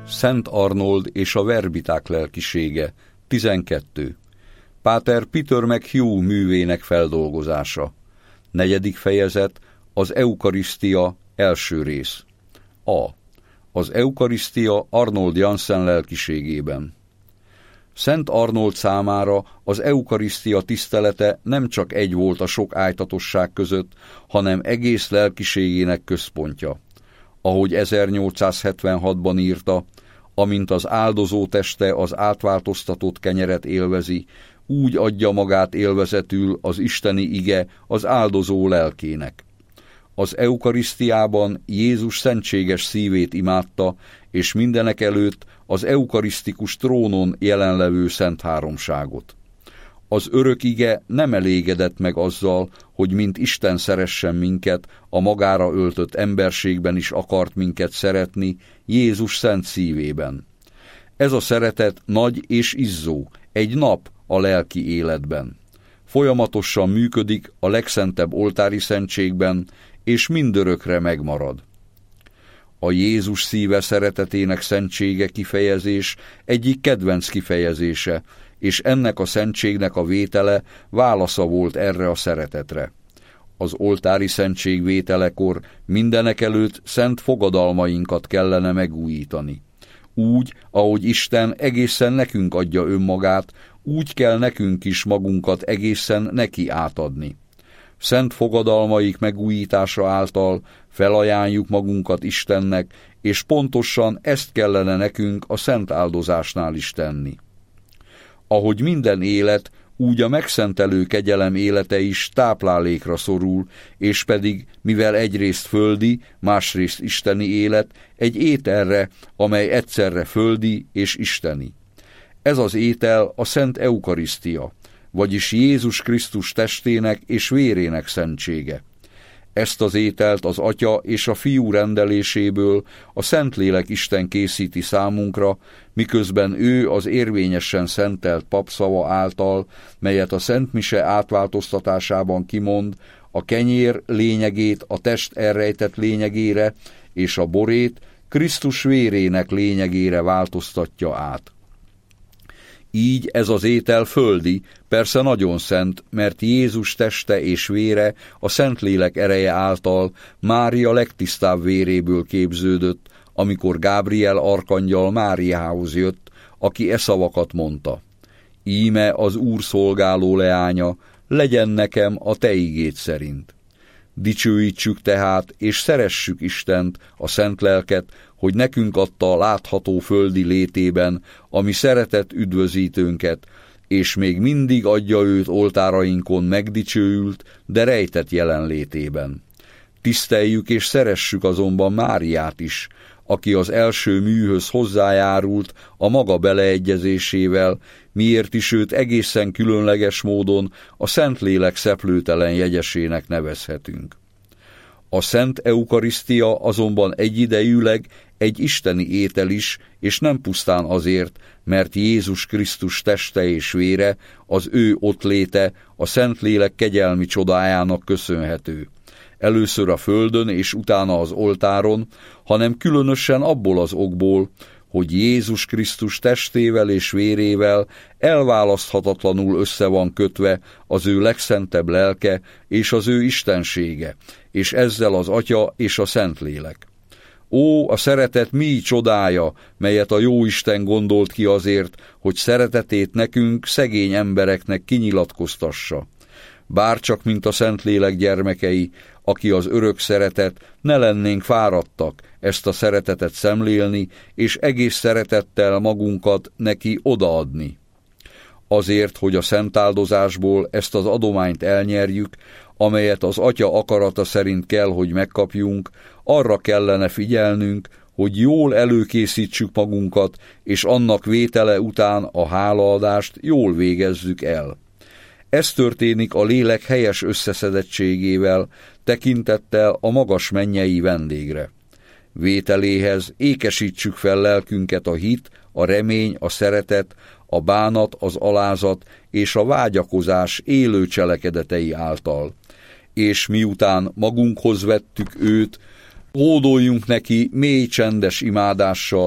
Szent Arnold és a verbiták lelkisége, 12. Páter Peter McHugh művének feldolgozása. 4. fejezet, az eukarisztia, első rész. A. Az eukarisztia Arnold Jansen lelkiségében. Szent Arnold számára az eukarisztia tisztelete nem csak egy volt a sok ájtatosság között, hanem egész lelkiségének központja. Ahogy 1876-ban írta, amint az áldozó teste az átváltoztatott kenyeret élvezi, úgy adja magát élvezetül az isteni ige az áldozó lelkének. Az eukarisztiában Jézus szentséges szívét imádta, és mindenek előtt az eukarisztikus trónon jelenlevő Szent Háromságot. Az örök ige nem elégedett meg azzal, hogy mint Isten szeressen minket, a magára öltött emberségben is akart minket szeretni, Jézus szent szívében. Ez a szeretet nagy és izzó, egy nap a lelki életben. Folyamatosan működik a legszentebb oltári szentségben, és mindörökre megmarad. A Jézus szíve szeretetének szentsége kifejezés egyik kedvenc kifejezése, és ennek a szentségnek a vétele válasza volt erre a szeretetre. Az oltári szentség vételekor mindenekelőtt szent fogadalmainkat kellene megújítani. Úgy, ahogy Isten egészen nekünk adja önmagát, úgy kell nekünk is magunkat egészen neki átadni. Szent fogadalmaik megújítása által felajánljuk magunkat Istennek, és pontosan ezt kellene nekünk a szent áldozásnál is tenni. Ahogy minden élet, úgy a megszentelő kegyelem élete is táplálékra szorul, és pedig, mivel egyrészt földi, másrészt isteni élet, egy ételre, amely egyszerre földi és isteni. Ez az étel a Szent Eukarisztia, vagyis Jézus Krisztus testének és vérének szentsége. Ezt az ételt az Atya és a Fiú rendeléséből a Szentlélek Isten készíti számunkra, miközben ő az érvényesen szentelt papszava által, melyet a Szent Mise átváltoztatásában kimond, a kenyér lényegét a test elrejtett lényegére, és a borét Krisztus vérének lényegére változtatja át. Így ez az étel földi, persze nagyon szent, mert Jézus teste és vére a Szentlélek ereje által Mária legtisztább véréből képződött, amikor Gábriel arkangyal Máriához jött, aki e szavakat mondta. Íme az Úr szolgáló leánya, legyen nekem a te igéd szerint. Dicsőítsük tehát, és szeressük Istent, a szent lelket, hogy nekünk adta a látható földi létében, ami szeretett üdvözítőnket, és még mindig adja őt oltárainkon megdicsőült, de rejtett jelenlétében. Tiszteljük és szeressük azonban Máriát is, aki az első műhöz hozzájárult a maga beleegyezésével, miért is őt egészen különleges módon a Szentlélek szeplőtelen jegyesének nevezhetünk. A Szent Eukarisztia azonban egyidejűleg egy isteni étel is, és nem pusztán azért, mert Jézus Krisztus teste és vére, az ő ottléte a Szentlélek kegyelmi csodájának köszönhető. Először a földön és utána az oltáron, hanem különösen abból az okból, hogy Jézus Krisztus testével és vérével elválaszthatatlanul össze van kötve az ő legszentebb lelke és az ő istensége, és ezzel az Atya és a Szentlélek. Ó, a szeretet mi csodája, melyet a Jóisten gondolt ki azért, hogy szeretetét nekünk, szegény embereknek kinyilatkoztassa. Bárcsak, mint a Szentlélek gyermekei, aki az örök szeretet, ne lennénk fáradtak ezt a szeretetet szemlélni, és egész szeretettel magunkat neki odaadni. Azért, hogy a szentáldozásból ezt az adományt elnyerjük, amelyet az Atya akarata szerint kell, hogy megkapjunk, arra kellene figyelnünk, hogy jól előkészítsük magunkat, és annak vétele után a hálaadást jól végezzük el. Ez történik a lélek helyes összeszedettségével, tekintettel a magas mennyei vendégre. Vételéhez ékesítsük fel lelkünket a hit, a remény, a szeretet, a bánat, az alázat és a vágyakozás élő cselekedetei által. És miután magunkhoz vettük őt, hódoljunk neki mély csendes imádással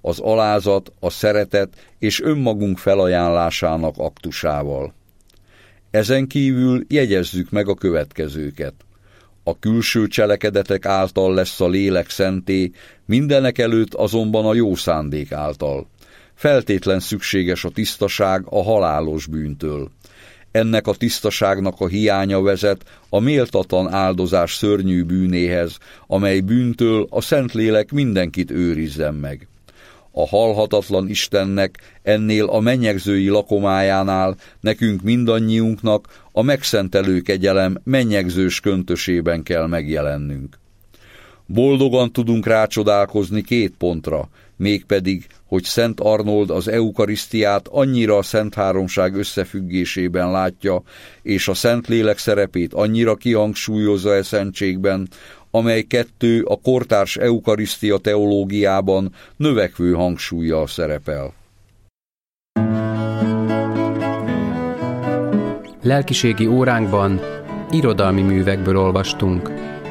az alázat, a szeretet és önmagunk felajánlásának aktusával. Ezen kívül jegyezzük meg a következőket. A külső cselekedetek által lesz a lélek szenté, mindenekelőtt azonban a jó szándék által. Feltétlen szükséges a tisztaság a halálos bűntől. Ennek a tisztaságnak a hiánya vezet a méltatlan áldozás szörnyű bűnéhez, amely bűntől a Szentlélek mindenkit őrizzen meg. A halhatatlan Istennek ennél a mennyegzői lakomájánál nekünk mindannyiunknak a megszentelő kegyelem mennyegzős köntösében kell megjelennünk. Boldogan tudunk rácsodálkozni 2 pontra, mégpedig, hogy Szent Arnold az eukarisztiát annyira a Szent Háromság összefüggésében látja, és a Szentlélek szerepét annyira kihangsúlyozza e szentségben, amely 2 a kortárs eukarisztia teológiában növekvő hangsúllyal szerepel. Lelkiségi óránkban irodalmi művekből olvastunk.